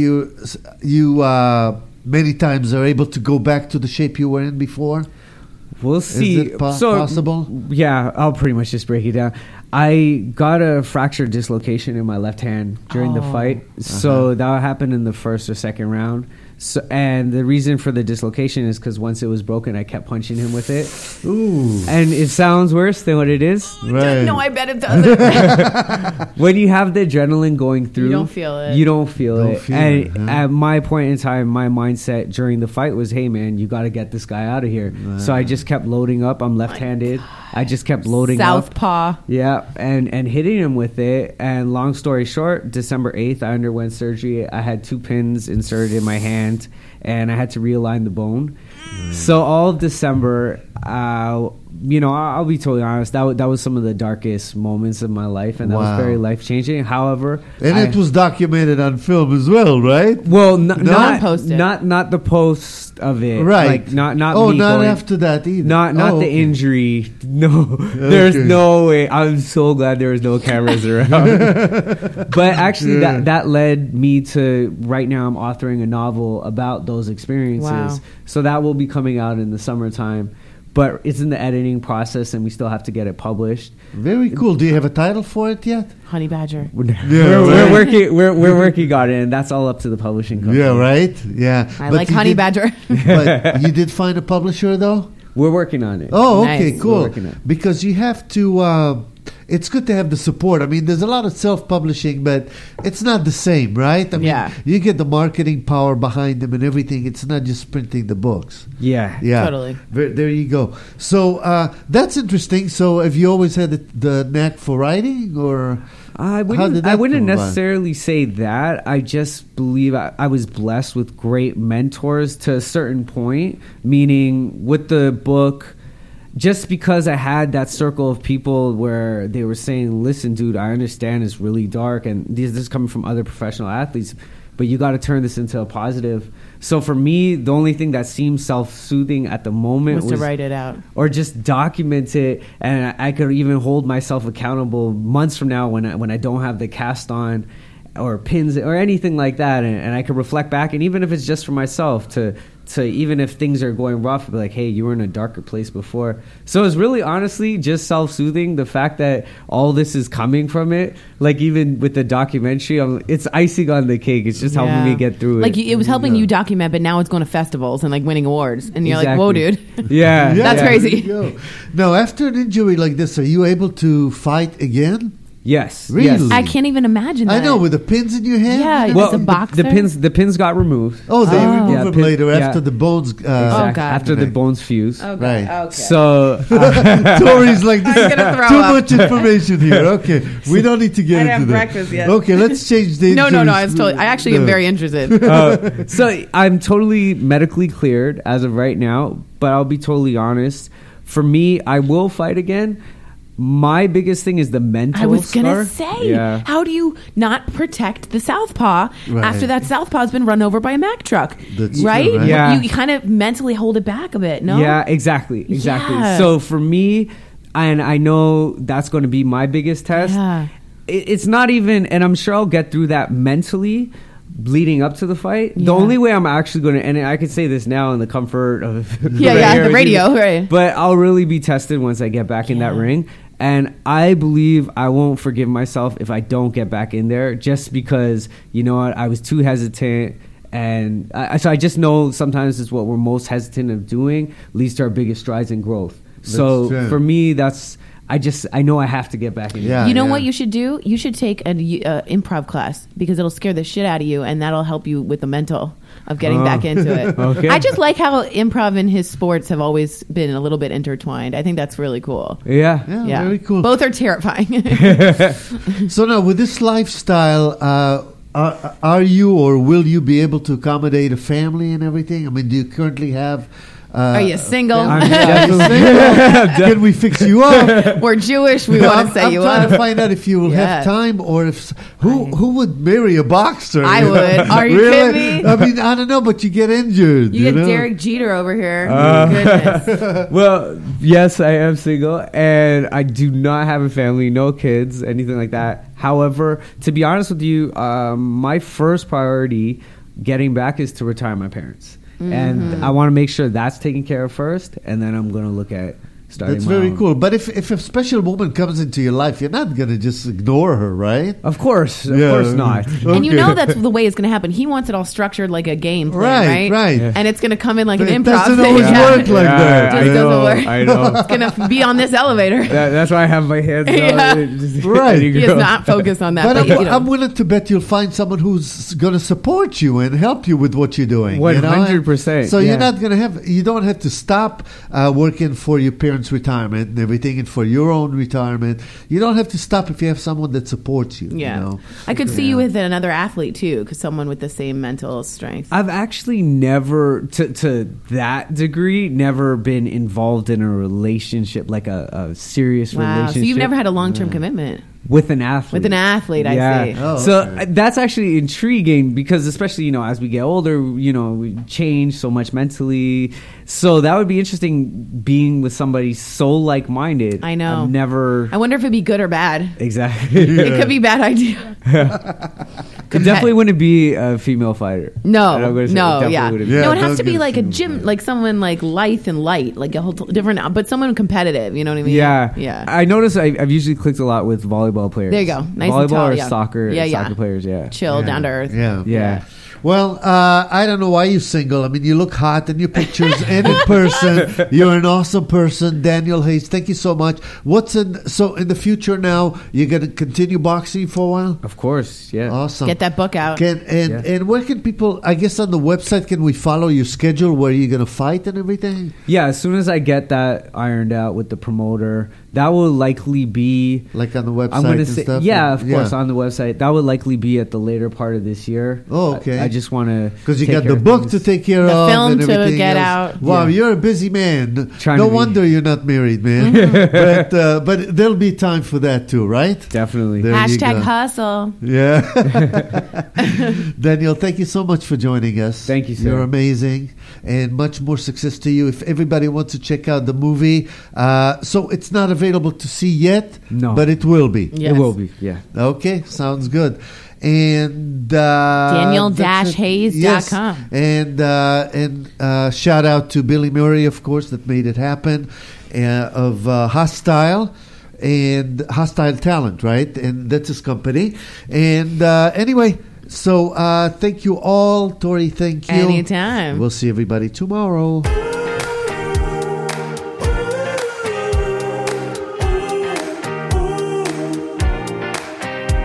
you many times are able to go back to the shape you were in before. We'll see. it possible? Yeah, I'll pretty much just break it down. I got a fractured dislocation in my left hand during the fight. So that happened in the first or second round. So, and the reason for the dislocation is because once it was broken, I kept punching him with it. Ooh. And it sounds worse than what it is. Right. No, I bet it doesn't. When you have the adrenaline going through, don't feel it. You don't feel Don't it. feel And it, huh? at my point in time, my mindset during the fight was, hey, man, you got to get this guy out of here. So I just kept loading up. I'm left-handed. I just kept loading up. Southpaw. Yeah, and hitting him with it. And long story short, December 8th, I underwent surgery. I had 2 pins inserted in my hand, and I had to realign the bone. So all of December, I'll be totally honest, that was some of the darkest moments of my life, and that Wow. was very life-changing. However... And it was documented on film as well, right? Well, Someone posted. not the post of it. Right. Like, not Oh, me not going, after that either. Not Oh, the okay. injury. No, there's Okay. no way. I'm so glad there was no cameras around. But actually, Yeah. that led me to right now. I'm authoring a novel about those experiences. Wow. So that will be coming out in the summertime. But it's in the editing process, and we still have to get it published. Very cool. Do you have a title for it yet? Honey Badger. We're working. We're working on it, and that's all up to the publishing company. Yeah, right? Yeah. I But like you Honey did- Badger. But you did find a publisher, though? We're working on it. Oh, okay, Nice. cool. We're working on it. Because you have to, it's good to have the support. I mean, there's a lot of self-publishing, but it's not the same, right? I mean, Yeah. you get the marketing power behind them and everything. It's not just printing the books. Yeah. Yeah, Totally. There you go. So that's interesting. So have you always had the knack for writing, or I How wouldn't, did I that wouldn't come about? necessarily say that. I just believe I was blessed with great mentors to a certain point, meaning with the book, just because I had that circle of people where they were saying, listen, dude, I understand it's really dark, and this is coming from other professional athletes, but you got to turn this into a positive. So for me, the only thing that seemed self-soothing at the moment Was to write it out. or just document it, and I could even hold myself accountable months from now when I don't have the cast on or pins or anything like that, and I could reflect back, and even if it's just for myself to even if things are going rough, be like, hey, you were in a darker place before. So it's really honestly just self-soothing. The fact that all this is coming from it, like even with the documentary, it's icing on the cake. It's just helping me get through it. Like it was helping you document, but now it's going to festivals and like winning awards, and you're like, Exactly. whoa, dude. Yeah, That's yeah. crazy. There you go. Now, after an injury like this, are you able to fight again? Yes, Really? yes. I can't even imagine that. I know, with the pins in your hand. Yeah, and Well, everything? as a boxer? the pins got removed. Oh, they remove Yeah, them pin- later yeah. after the bones. Exactly. Oh, God. After the bones fuse. Okay. Right. Okay. So Tori's like, this I'm is gonna throw too up. much information here. Okay, we don't need to get I didn't into have that. breakfast yet. Okay, let's change the no, I injuries. was I actually am No. very interested. so I'm totally medically cleared as of right now, but I'll be totally honest. For me, I will fight again. My biggest thing is the mental I was gonna scar. say, Yeah. how do you not protect the southpaw Right. after that southpaw's been run over by a Mack truck? That's right? true, right? Yeah. You kind of mentally hold it back a bit, no? Yeah, exactly. Yeah. So for me, and I know that's going to be my biggest test. Yeah. It's not even, and I'm sure I'll get through that mentally leading up to the fight. The Yeah. only way I'm actually going to, and I could say this now in the comfort of Yeah, right yeah, here the with radio, you, right. but I'll really be tested once I get back in that Yeah. ring. And I believe I won't forgive myself if I don't get back in there, just because, you know what, I was too hesitant. And so I just know sometimes it's what we're most hesitant of doing leads to our biggest strides in growth. So true. for me, I know I have to get back in there. Yeah. You know what you should do? You should take an improv class, because it'll scare the shit out of you, and that'll help you with the mental of getting back into it. Okay. I just like how improv and his sports have always been a little bit intertwined. I think that's really cool. Yeah. Yeah, very cool. Both are terrifying. So now, with this lifestyle, are you or will you be able to accommodate a family and everything? I mean, do you currently have? Are you single? family? Are you single? Can we fix you up? We're Jewish. We want to say I'm you trying up. to find out if you will Yeah. have time, or if who would marry a boxer? I you know? would. Are you Really? kidding me? I mean, I don't know, but you get injured. You get know? Derek Jeter over here. Goodness. Well, yes, I am single, and I do not have a family, no kids, anything like that. However, to be honest with you, my first priority getting back is to retire my parents. And I want to make sure that's taken care of first, and then I'm going to look at starting That's my very own. cool. But if a special woman comes into your life, you're not going to just ignore her, right? Of course not. And you Okay. know that's the way it's going to happen. He wants it all structured like a game plan, Right, right? right. Yeah. And it's going to come in like an It improv doesn't thing. always Yeah. work like that. Just doesn't work. I know. It's going to be on this elevator. That's why I have my hands up. Yeah. Right. There you He is go. not focused on that. But But, I'm willing to bet you'll find someone who's going to support you and help you with what you're doing. you know? 100%, So yeah. you're not going to you don't have to stop working for your parents' retirement and everything, and for your own retirement. You don't have to stop if you have someone that supports you. yeah. You know? I could see Yeah. you with another athlete too, because someone with the same mental strength. I've actually never, to that degree, never been involved in a relationship, like a serious Wow. relationship. So you've never had a long-term commitment with an athlete. with an athlete, I see. Oh, So okay. that's actually intriguing, because especially, as we get older, we change so much mentally. So that would be interesting, being with somebody so like-minded. I know. I've never I wonder if it'd be good or bad. exactly. It could be a bad idea. It definitely wouldn't be a female fighter. No, I'm gonna say it no, definitely yeah. wouldn't be. Yeah, No, it has don't to be get like a female gym, fighter. like someone like lithe and light, like a whole different, but someone competitive. You know what I mean? Yeah, yeah. I noticed I've usually clicked a lot with volleyball players. There you go. Nice and volleyball tall, or yeah. soccer, Yeah, yeah. soccer players. Yeah, Chill, down to earth. Yeah. yeah. Well, I don't know why you're single. I mean, you look hot in your pictures and in person. You're an awesome person, Daniel Hayes. Thank you so much. In the future now? You're going to continue boxing for a while? Of course, yeah. Awesome. Get that book out. And where can people? I guess on the website, can we follow your schedule where you're going to fight and everything? Yeah, as soon as I get that ironed out with the promoter, that will likely be like on the website. I'm gonna and say, stuff. yeah, of course, on the website. That would likely be at the later part of this year. Oh, okay. I just want to because you got the book to take care the of, film and everything to get else. out. Wow, Yeah. you're a busy man. Trying No to be. wonder you're not married, man. but there'll be time for that too, right? Definitely. There you Hashtag go. hustle. Yeah. Daniel, thank you so much for joining us. Thank you, sir. You're amazing. And much more success to you. If everybody wants to check out the movie, so it's not available to see yet, No. but it will be. Yes. It will be, yeah. Okay, sounds good. And Daniel-Hayes.com. Yes. And shout out to Billy Murray, of course, that made it happen, of Hostile and Hostile Talent, right? And that's his company. And anyway, so thank you all. Tori, thank you. Anytime. We'll see everybody tomorrow.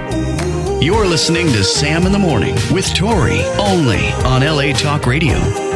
You're listening to Sam in the Morning with Tori, only on LA Talk Radio.